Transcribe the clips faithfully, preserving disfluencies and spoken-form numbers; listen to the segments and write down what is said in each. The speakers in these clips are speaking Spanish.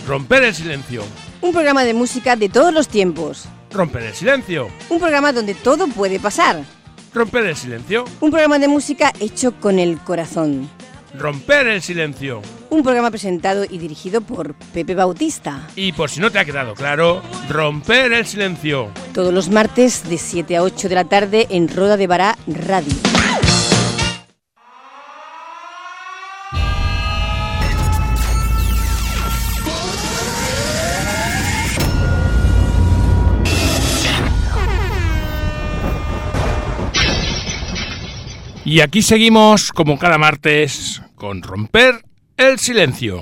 Romper el silencio. Un programa de música de todos los tiempos. Romper el silencio. Un programa donde todo puede pasar. Romper el silencio. Un programa de música hecho con el corazón. Romper el silencio. Un programa presentado y dirigido por Pepe Bautista. Y por si no te ha quedado claro, Romper el silencio. Todos los martes de siete a ocho de la tarde en Roda de Bará Radio. Y aquí seguimos, como cada martes, con Romper el silencio.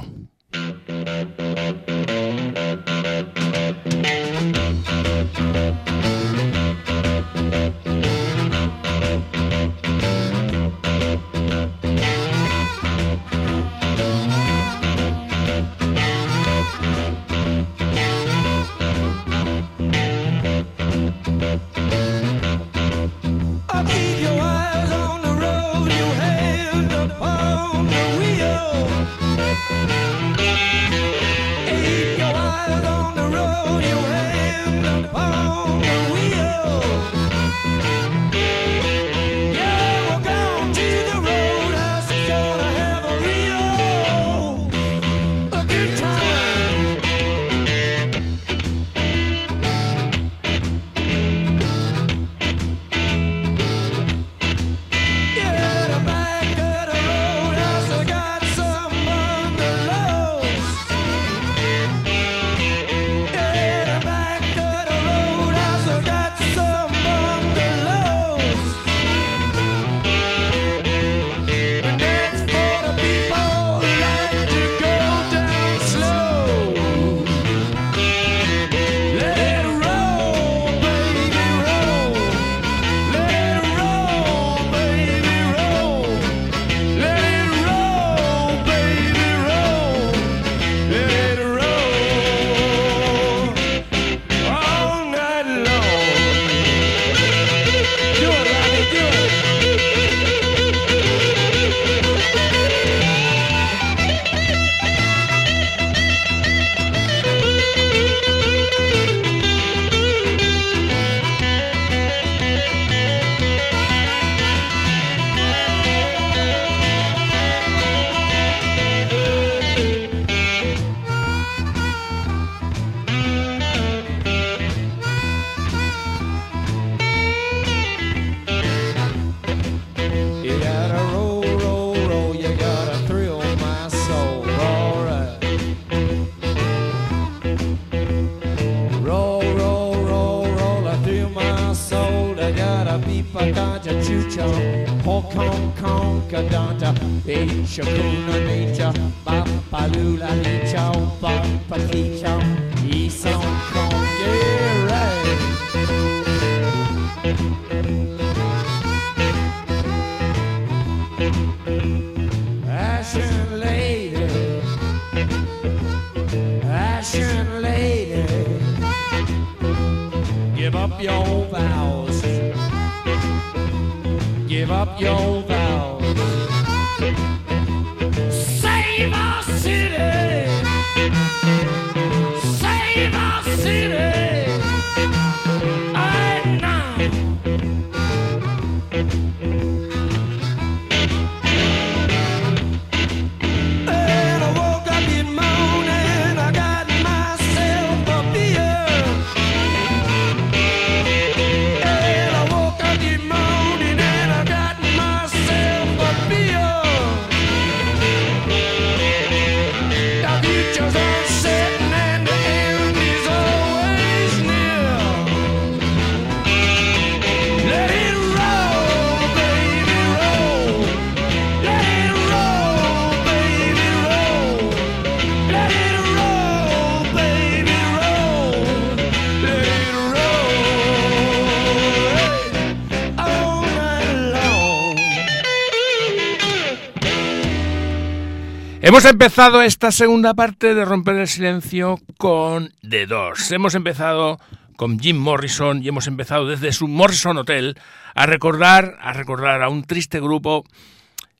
Hemos empezado esta segunda parte de Romper el Silencio con The Doors. Hemos empezado con Jim Morrison y hemos empezado desde su Morrison Hotel a recordar, a recordar a un triste grupo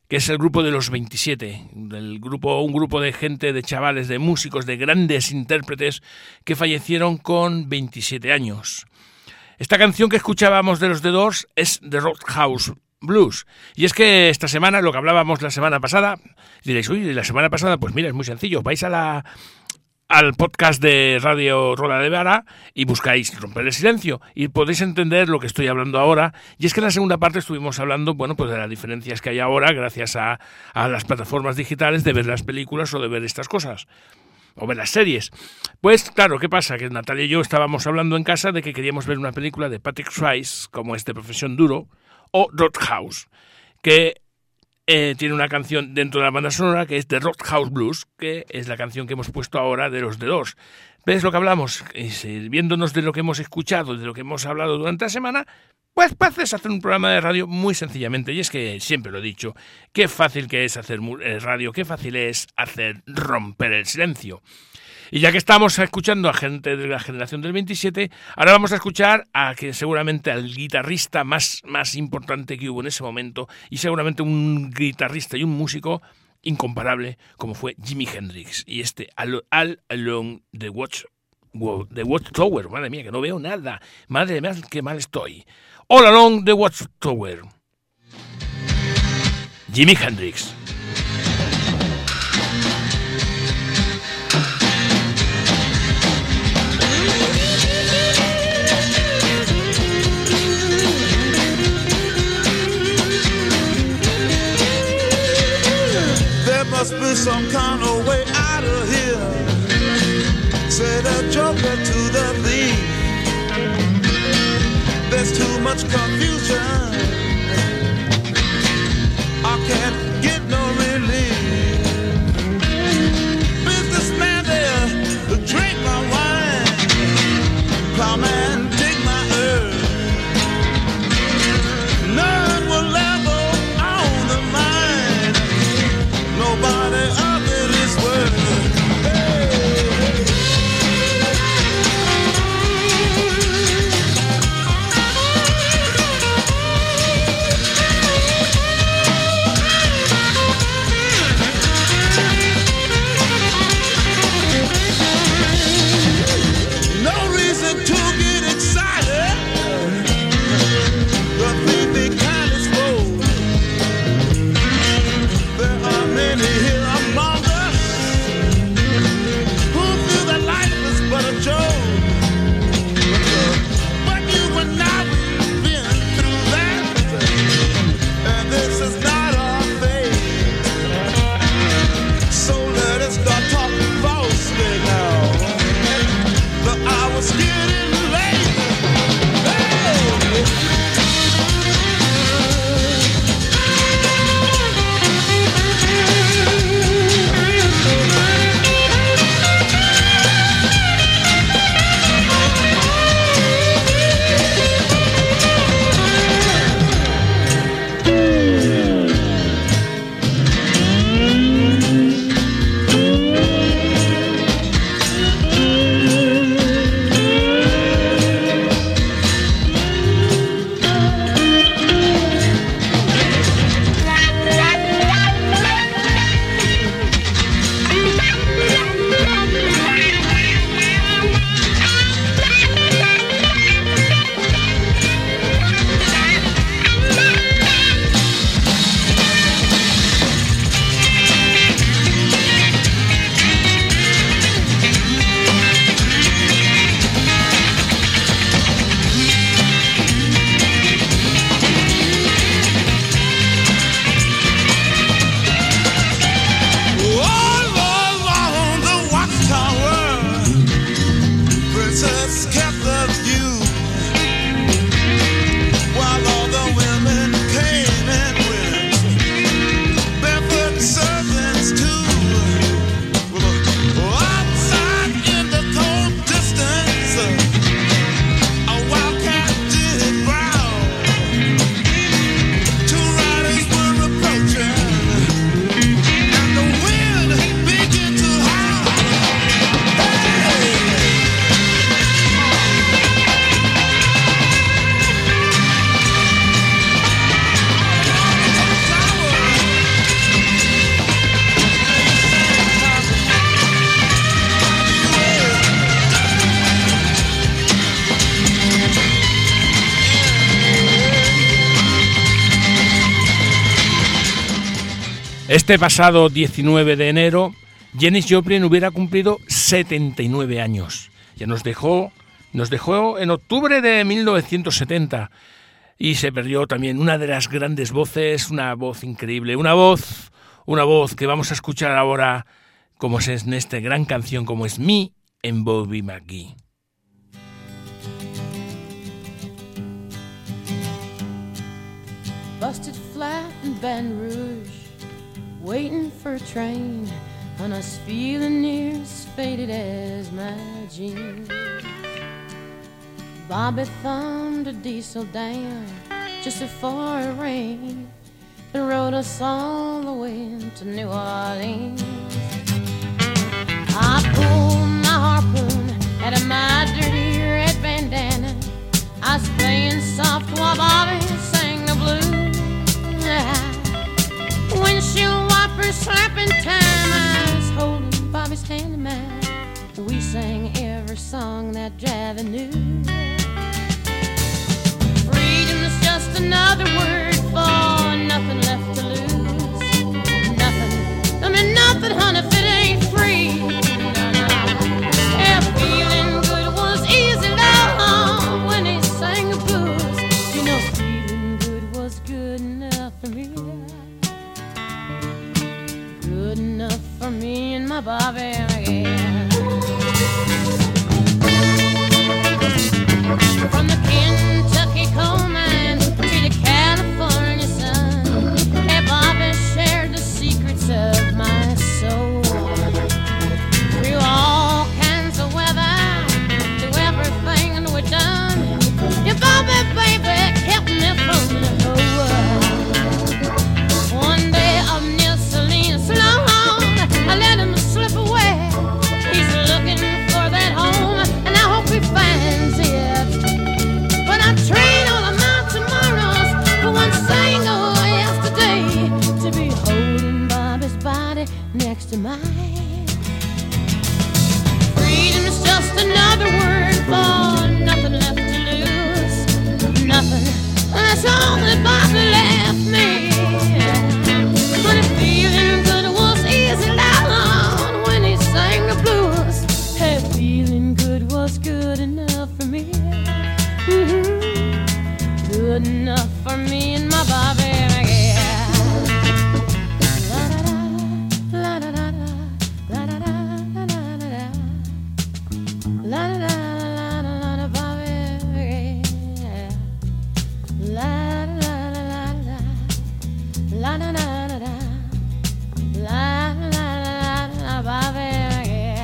que es el grupo de los veintisiete, del grupo, un grupo de gente, de chavales, de músicos, de grandes intérpretes que fallecieron con veintisiete años. Esta canción que escuchábamos de los The Doors es The Roadhouse Blues. Y es que esta semana, lo que hablábamos la semana pasada, diréis, uy, la semana pasada, pues mira, es muy sencillo, vais a la... al podcast de Radio Roda de Vara y buscáis Romper el Silencio y podéis entender lo que estoy hablando ahora. Y es que en la segunda parte estuvimos hablando, bueno, pues de las diferencias que hay ahora gracias a, a las plataformas digitales de ver las películas o de ver estas cosas, o ver las series. Pues claro, ¿qué pasa? Que Natalia y yo estábamos hablando en casa de que queríamos ver una película de Patrick Swayze, como es de Profesión Duro, o Roadhouse, que Eh, tiene una canción dentro de la banda sonora que es The Roadhouse Blues, que es la canción que hemos puesto ahora de los The Doors. ¿Ves lo que hablamos? Es, eh, viéndonos de lo que hemos escuchado, de lo que hemos hablado durante la semana, pues puedes hacer un programa de radio muy sencillamente. Y es que siempre lo he dicho, qué fácil que es hacer eh, radio, qué fácil es hacer romper el silencio. Y ya que estamos escuchando a gente de la generación del veintisiete, ahora vamos a escuchar a que seguramente al guitarrista más, más importante que hubo en ese momento, y seguramente un guitarrista y un músico incomparable como fue Jimi Hendrix. Y este All, All Along the Watch, the Watchtower, madre mía, que no veo nada, madre mía, qué mal estoy. All Along the Watchtower. Jimi Hendrix. Must be some kind of way out of here, said a joker to the thief. There's too much confusion, I can't get no relief. Businessman there, drink my wine. Plowman, dig my earth. None will level on the mine. Nobody up in this world. Hey. Este pasado diecinueve de enero, Janis Joplin hubiera cumplido setenta y nueve años. Ya nos dejó, nos dejó en octubre de mil novecientos setenta y se perdió también una de las grandes voces, una voz increíble, una voz, una voz que vamos a escuchar ahora como es en esta gran canción como es Me en Bobby McGee. Busted flat in Baton Rouge, waiting for a train, and I was feeling near as faded as my jeans. Bobby thumbed a diesel down just before it rained and rode us all the way to New Orleans. I pulled my harpoon out of my dirty red bandana. I was playing soft while Bobby sang the blues. Windshield wipers slapping time, I was holding Bobby's hand in mine. We sang every song that Javi knew. Freedom is just another word for nothing left to lose. Nothing, I mean nothing, honey, if it ain't free. No, no. Yeah, feeling good was easy, love, when he sang the blues. You know, feeling good was good enough for me. Good enough for me and my Bobby again. From the Kentucky coal mine to the California sun, hey, Bobby shared the secrets of my soul. Through all kinds of weather, through everything that we've done, yeah, Bobby, baby, kept me from the whole world. One day up near Selena Sloan, I let him slip away. He's looking for that home, and I hope he finds it. But I trade all of my tomorrows for one single yesterday, to be holding Bobby's body next to mine. Freedom is just another word for nothing left to lose. Nothing, that's all that Bobby left me. But if feeling good was easy down when he sang the blues, hey, feeling good was good enough for me. Mm-hmm. Good enough for me and my Bobby McGee. La da da, la da da, la da da, la da da, la da da, la da da, la Bobby McGee. La da da da da, la da da da da, la da da da, la Bobby McGee.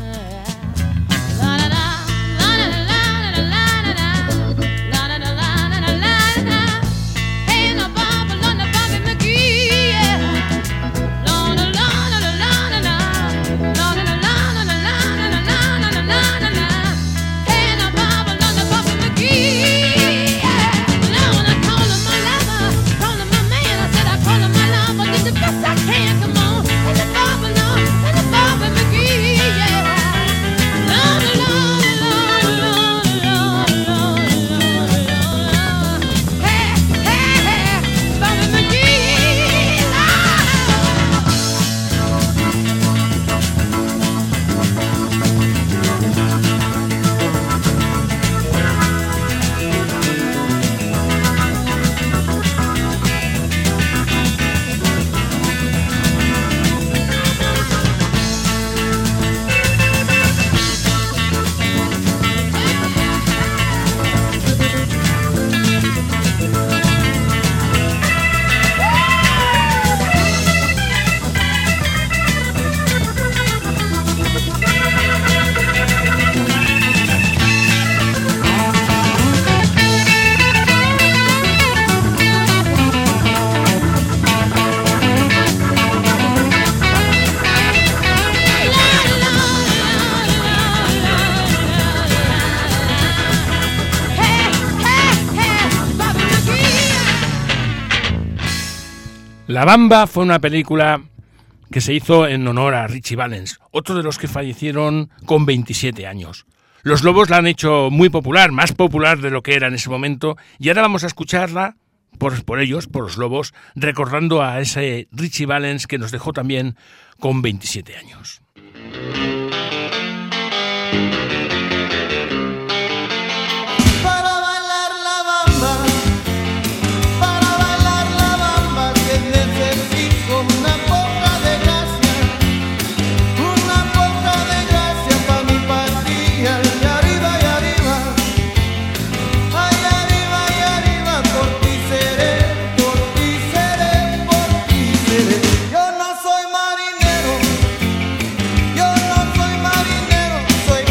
La da da, la da da, la da da, la da da, la da da, la da da. Hey, na Bobby, la da Bobby McGee. La da la da da la da da, la da da la da da la da da la da da la. Hey, na Bobby, la da Bobby McGee. Now when I call him my lover, call him my man, I said I call him my lover, did the best I can, come on. And the Bobby, no, and the Bobby McGee, yeah. La da la da la da la da la da. Hey, hey, hey, Bobby McGee. Ah. La Bamba fue una película que se hizo en honor a Ritchie Valens, otro de los que fallecieron con veintisiete años. Los Lobos la han hecho muy popular, más popular de lo que era en ese momento, y ahora vamos a escucharla por, por ellos, por los Lobos, recordando a ese Ritchie Valens que nos dejó también con veintisiete años. Yo no soy marinero, yo no soy marinero.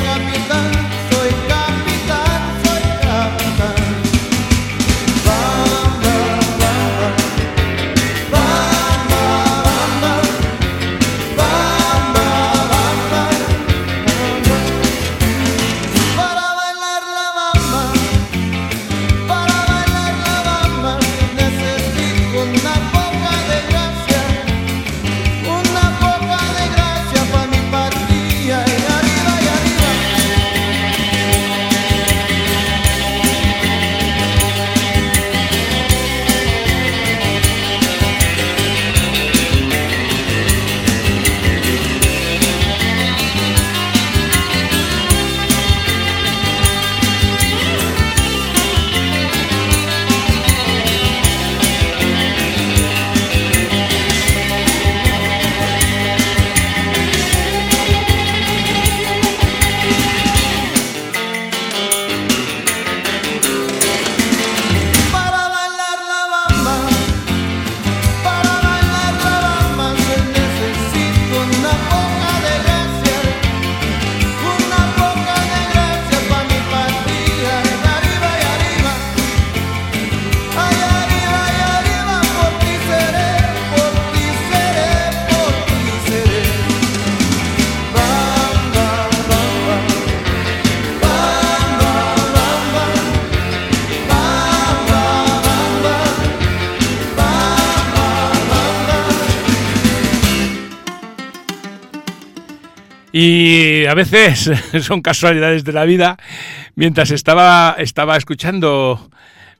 Y a veces son casualidades de la vida. Mientras estaba, estaba escuchando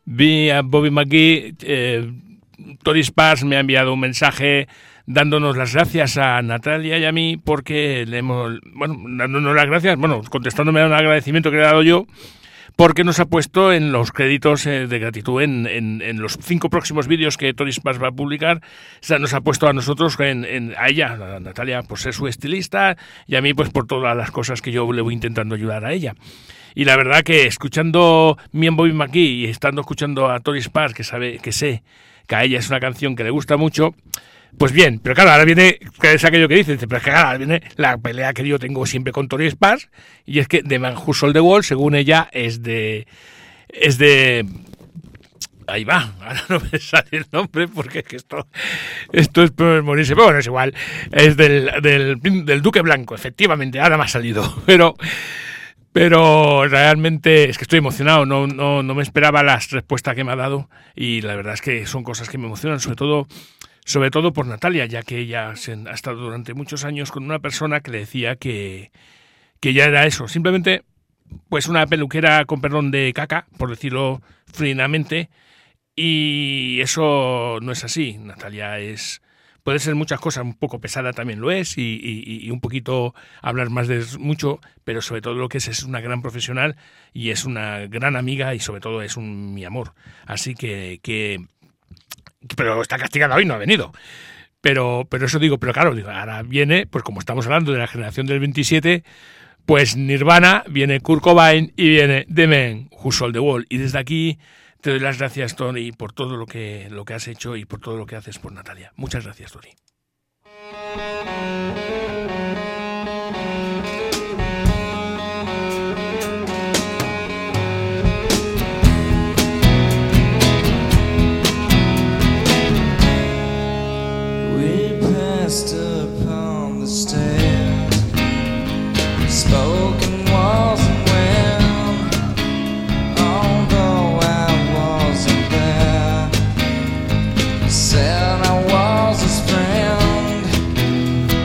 vi a Bobby McGee, eh, Tori Spars me ha enviado un mensaje dándonos las gracias a Natalia y a mí porque le hemos, bueno, dándonos las gracias, bueno, contestándome a un agradecimiento que le he dado yo, porque nos ha puesto en los créditos eh, de gratitud en, en, en los cinco próximos vídeos que Tori Spars va a publicar. O sea, nos ha puesto a nosotros, en, en, a ella, a Natalia, por ser su estilista, y a mí pues por todas las cosas que yo le voy intentando ayudar a ella. Y la verdad que escuchando Me and Bobby McGee y estando escuchando a Tori Spars, que sabe, que sé que a ella es una canción que le gusta mucho, pues bien, pero claro, ahora viene, que es aquello que dices, pero es que ahora viene la pelea que yo tengo siempre con Tori Spars, y es que The Man Who Sold the World, según ella, es de... es de... ahí va, ahora no me sale el nombre porque es que esto, esto es por morirse, pero bueno, es igual, es del, del, del Duque Blanco, efectivamente, ahora me ha salido, pero... Pero realmente es que estoy emocionado, no, no, no me esperaba la respuesta que me ha dado, y la verdad es que son cosas que me emocionan, sobre todo... sobre todo por Natalia, ya que ella se ha estado durante muchos años con una persona que le decía que, que ya era eso, simplemente pues una peluquera con perdón de caca, por decirlo fríamente, y eso no es así. Natalia es puede ser muchas cosas, un poco pesada también lo es, y, y, y un poquito hablar más de mucho, pero sobre todo lo que es es una gran profesional y es una gran amiga y sobre todo es un mi amor. Así que... que pero está castigada hoy, no ha venido. Pero, pero eso digo, pero claro, digo, ahora viene, pues como estamos hablando de la generación del veintisiete, pues Nirvana, viene Kurt Cobain y viene The Man Who Sold the World. Y desde aquí te doy las gracias, Tony, por todo lo que, lo que has hecho y por todo lo que haces por Natalia. Muchas gracias, Tony. Upon the stairs, spoken wasn't well, although I wasn't there. Said I was his friend,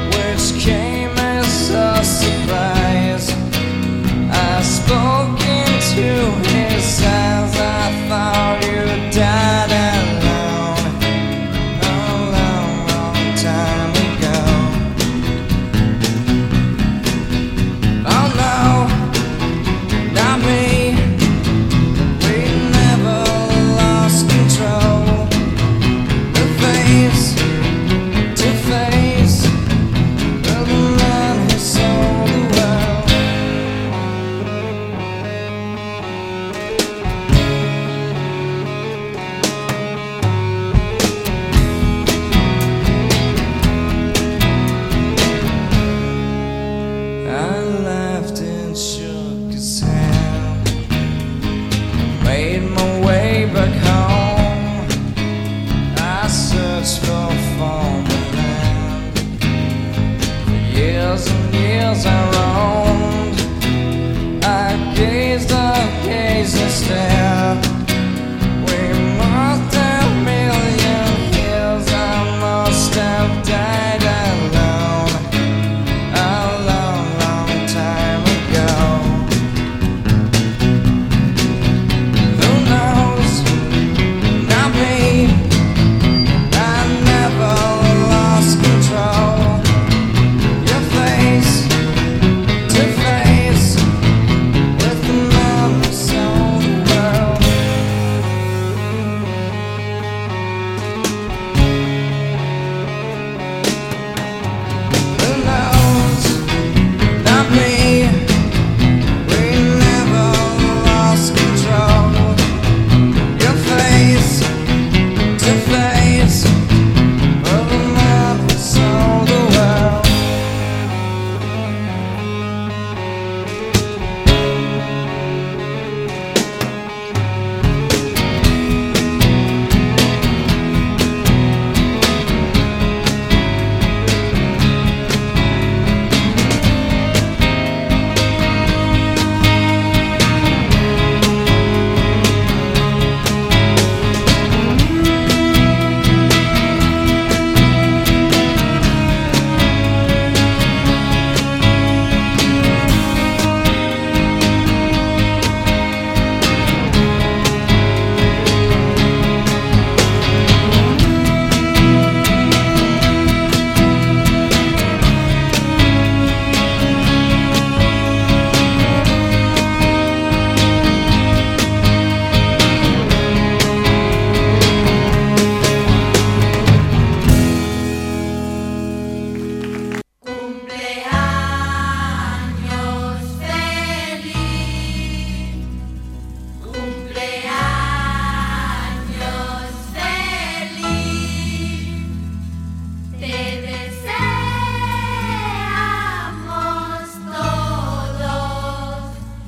years and years I roamed. I gazed, I gazed and stared. We must have a million years. I must have died alone a long, long time ago. Who knows? Not me. I never lost control. Your face to face with the man who sold the world. Who knows? Not me. We never lost control. Your face to face with the man who sold the world. Cumpleaños feliz, cumpleaños feliz, te deseamos todos,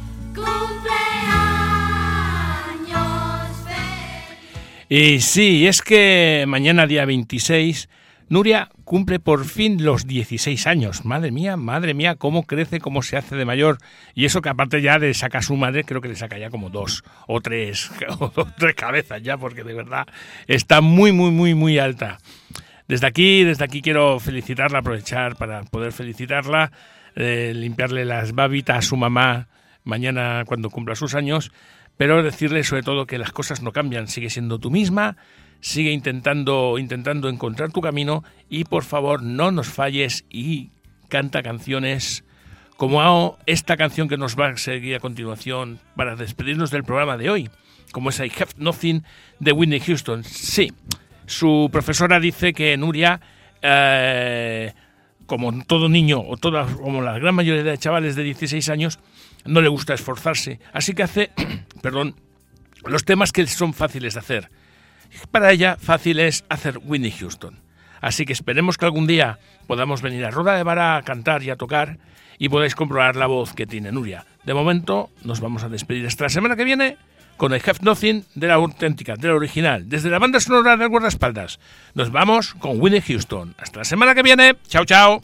cumpleaños feliz. Y sí, es que mañana día veintiséis, Nuria cumple por fin los dieciséis años. Madre mía, madre mía, cómo crece, cómo se hace de mayor. Y eso que aparte ya le saca a su madre, creo que le saca ya como dos o tres, o tres cabezas ya, porque de verdad está muy, muy, muy, muy alta. Desde aquí, desde aquí quiero felicitarla, aprovechar para poder felicitarla, eh, limpiarle las babitas a su mamá mañana cuando cumpla sus años, pero decirle sobre todo que las cosas no cambian, sigue siendo tú misma, sigue intentando, intentando encontrar tu camino y por favor no nos falles y canta canciones como esta canción que nos va a seguir a continuación para despedirnos del programa de hoy, como es I Have Nothing de Whitney Houston. Sí, su profesora dice que Nuria, eh, como todo niño o toda, como la gran mayoría de chavales de dieciséis años, no le gusta esforzarse, así que hace, perdón, los temas que son fáciles de hacer. Para ella, fácil es hacer Whitney Houston. Así que esperemos que algún día podamos venir a Roda de Bará a cantar y a tocar y podáis comprobar la voz que tiene Nuria. De momento, nos vamos a despedir hasta la semana que viene con I Have Nothing de la auténtica, de la original, desde la banda sonora del guardaespaldas. Nos vamos con Whitney Houston. Hasta la semana que viene. Chao, chao.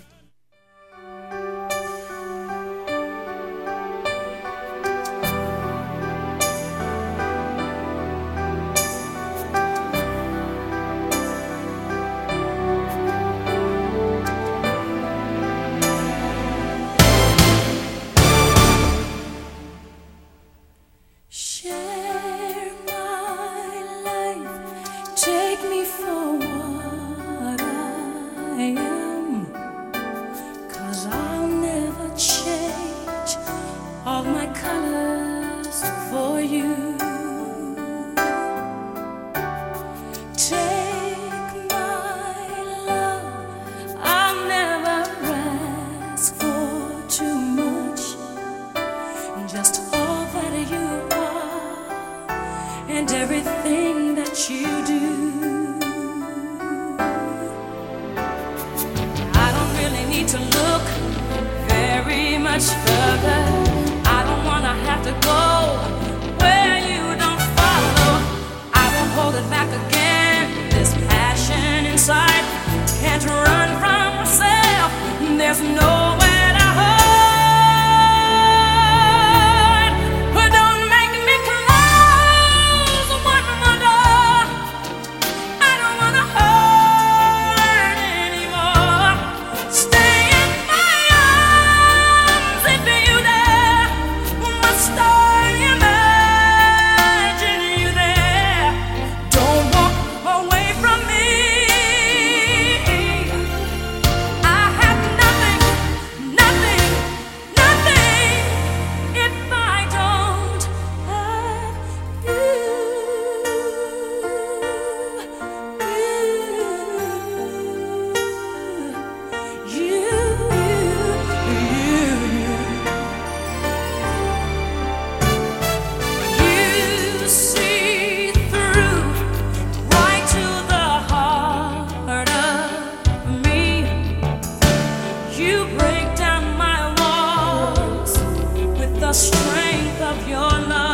Share my life, take me for what I am, 'cause I'll never change all my colors for you. Take my love, I'll never ask for too much, just all that you are and everything that you do. I don't really need to look very much further. I don't wanna have to go where you don't follow. I won't hold it back again. This passion inside can't run from myself. There's nowhere the strength of your love.